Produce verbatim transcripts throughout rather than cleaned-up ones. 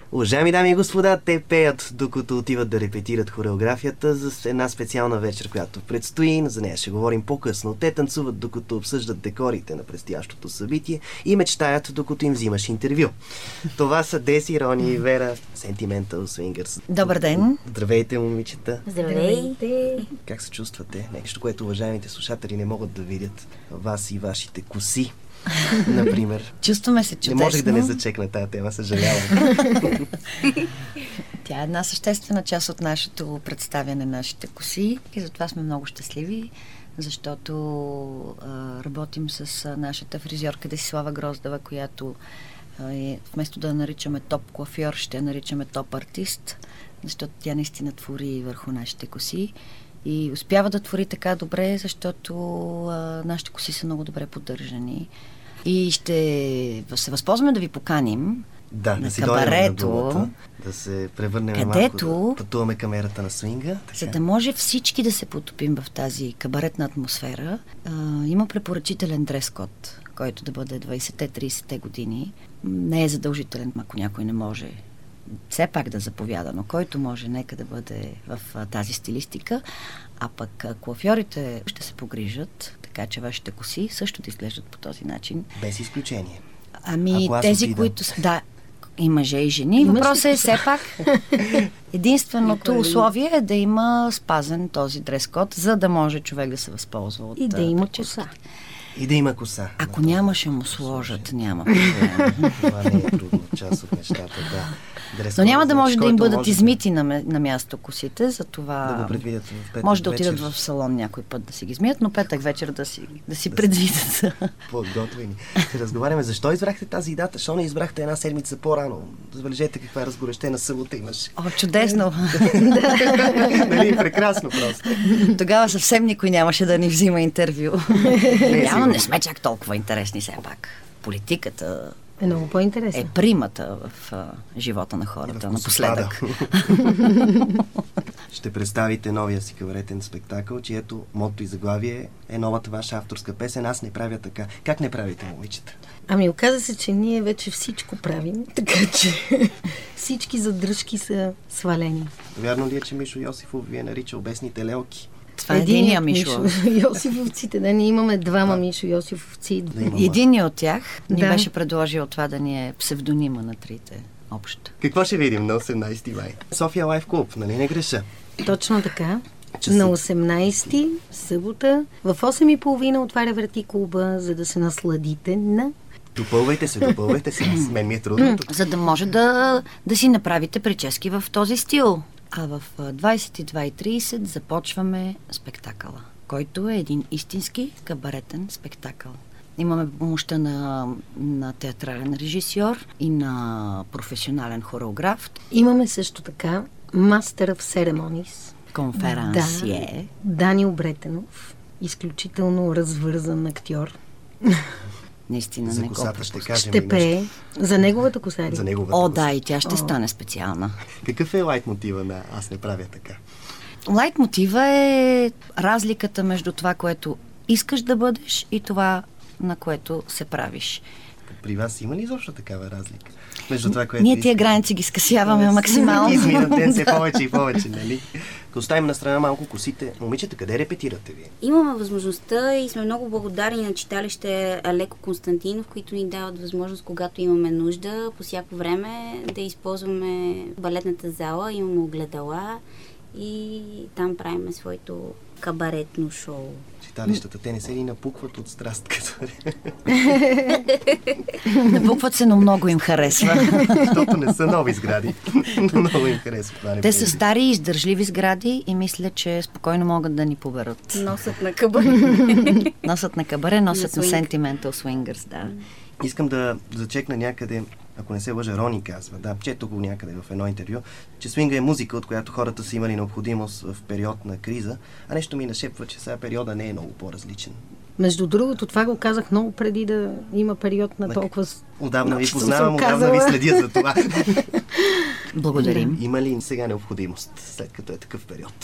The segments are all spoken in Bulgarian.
Уважаеми дами и господа, те пеят, докато отиват да репетират хореографията за една специална вечер, която предстои. За нея ще говорим по-късно. Те танцуват, докато обсъждат декорите на предстоящото събитие и мечтаят, докато им взимаш интервю. Това са Деси, Рони и Вера, Sentimental Swingers. Добър ден! Здравейте, момичета! Здравейте! Как се чувствате? Нещо, което уважаемите слушатели не могат да видят. Вас и вашите коси, например. Чувстваме се чудесно. Не можех да не зачекна тази тема, съжалявам. Тя е една съществена част от нашето представяне, нашите коси, и затова сме много щастливи, защото а, работим с а, нашата фризьорка Десислава Гроздева, която а, е, вместо да я наричаме топ коафьор, ще я наричаме топ артист, защото тя наистина твори върху нашите коси и успява да твори така добре, защото а, нашите коси са много добре поддържани. И ще се възползваме да ви поканим да, на да си кабарето, на думата, да се превърнем където, малко, да пътуваме камерата на свинга. Така. За да може всички да се потопим в тази кабаретна атмосфера, а, има препоръчителен дрес-код, който да бъде двайсетте-трийсетте години. Не е задължителен, ако някой не може все пак да заповяда, но който може, нека да бъде в а, тази стилистика, а пък а, коафьорите ще се погрижат, така че вашите коси също да изглеждат по този начин. Без изключение. Ами тези, отида, които са... Да, и мъже, и жени. Въпросът е все пак единственото условие е да има спазен този дрес-код, за да може човек да се възползва от... И да има коса. И да има коса. Ако няма, ще му сложат, няма проблем. Това не е трудно, част от нещата, да. Но няма да може да им бъдат измити на, на място косите, затова да го предвидят в петък може да отидат вечер. В салон някой път да си ги измият, но петък вечер да си, да си да предвидят. Подготвени. Ще разговаряме защо избрахте тази дата, защо не избрахте една седмица по-рано. Забележете каква разгорещена събота имаш. О, чудесно! Нали, прекрасно просто. Тогава съвсем никой нямаше да ни взима интервю. Реално не сме чак толкова интересни все пак. Политиката е много по-интересно. Е примата в а, живота на хората напоследък. Ще представите новия си кабаретен спектакъл, чието мото и заглавие е новата ваша авторска песен "Аз не правя така". Как не правите, момичета? Ами оказа се, че ние вече всичко правим, така че всички задръжки са свалени. Вярно ли е, че Мишо Йосифов ви е наричал бесните лелки? Това е единия Мишо. Йосифовците, да, ние имаме двама да. Мишо Йосифовци. Да, единият от тях ни да. беше предложил това да ни е псевдонима на трите общо. Какво ще видим на осемнайсети май? София Лайф Клуб, нали не греша? Точно така. Часа. На осемнайсети, събота, в осем и половина отваря врати клуба, за да се насладите на... Допълвайте се, допълвайте се. С мен ми е трудно. За да може да, да си направите прически в този стил. А в двайсет и два и трийсет започваме спектакъла, който е един истински кабаретен спектакъл. Имаме помощта на, на театрален режисьор и на професионален хореограф. Имаме също така Master of Ceremonies. Конферансие. Да, Даниил Бретенов, изключително развързан актьор. Наистина за не косата ще кажем. Ще пее. За неговата коса. За неговата О, коса. да, и тя ще О. стане специална. Какъв е лайт мотива на "Аз не правя така"? Лайт мотива е разликата между това, което искаш да бъдеш, и това, на което се правиш. При вас има ли изобщо такава разлика? Между това, което Ние тия граници ги скъсяваме искаш... максимално. Изминат ден се повече и повече, нали? Ако оставим на страна малко косите, момичета, къде репетирате ви? Имаме възможността и сме много благодарни на читалище Алеко Константинов, които ни дават възможност, когато имаме нужда, по всяко време да използваме балетната зала, имаме огледала и там правим своето кабаретно шоу. Читалищата, те не се ли напукват от страст? Напукват се, но много им харесва. Защото не са нови сгради. Много им харесва това. Те са стари и издържливи сгради и мисля, че спокойно могат да ни поберат. Носят на кабаре. Носят на кабаре, носят на, на Sentimental Swingers, да. Искам да зачекна някъде, ако не се лъжа, Рони казва, да, чето го някъде в едно интервю, че свинга е музика, от която хората са имали необходимост в период на криза, а нещо ми нашепва, че сега периода не е много по-различен. Между другото, това го казах много преди да има период на толкова... Отдавна ви познавам, отдавна ви следя за това. Благодарим. Има ли сега необходимост, след като е такъв период?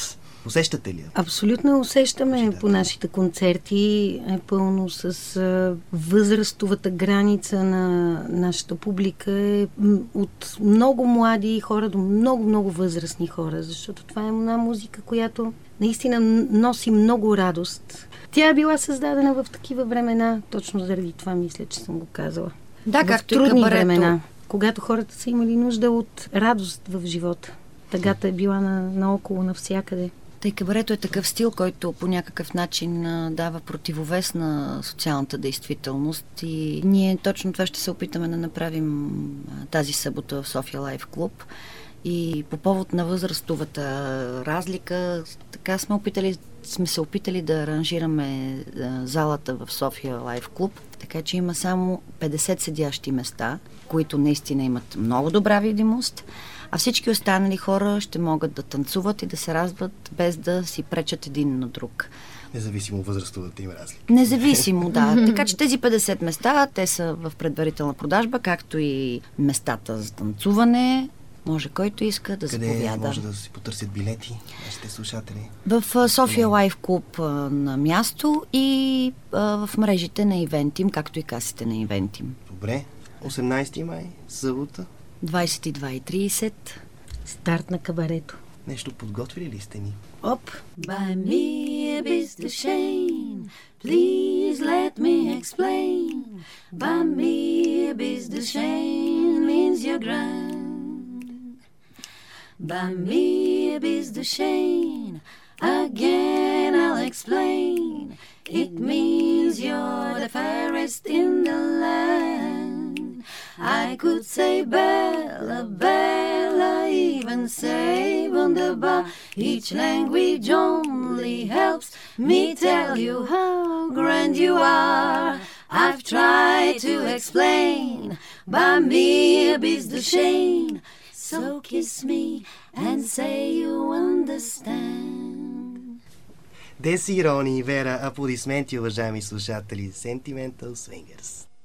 Усещате ли? Абсолютно усещаме. По нашите концерти е пълно с а, възрастовата граница на нашата публика е от много млади хора до много-много възрастни хора, защото това е една музика, която наистина носи много радост. Тя е била създадена в такива времена, точно заради това мисля, че съм го казала. Да, в както трудни и кабарето. времена, когато хората са имали нужда от радост в живота. Тъгата е била на, наоколо, навсякъде. Тъй кабарето е такъв стил, който по някакъв начин а, дава противовес на социалната действителност и ние точно това ще се опитаме да направим а, тази събота в София Лайф Клуб. И по повод на възрастовата разлика, така сме, опитали, сме се опитали да аранжираме а, залата в София Лайф Клуб, така че има само петдесет седящи места, които наистина имат много добра видимост, а всички останали хора ще могат да танцуват и да се радват без да си пречат един на друг. Независимо възрастовата им разлика. Независимо, да. Така че тези петдесет места, те са в предварителна продажба, както и местата за танцуване. Може който иска да Къде заповяда. може да си потърсят билети, нашите слушатели? В София Лайф Клуб на място и а, в мрежите на Ивентим, както и касите на Ивентим. Добре. осемнайсети май, събота. двайсет и два и трийсет. Старт на кабарето. Нещо подготвили ли сте ни? Оп! Buy me a Biz Shane, please let me explain. Buy me a Biz Shane means you're grand. Buy me a Biz Shane, again I'll explain. It means you're the fairest in the land. I could say Bella, Bella, even say Wunderbar. Each language only helps me tell you how grand you are. I've tried to explain, by me a Biz Shane. So kiss me and say you understand. Деси, Рони и Вера, аплодисменти, уважаеми слушатели. Sentimental Swingers.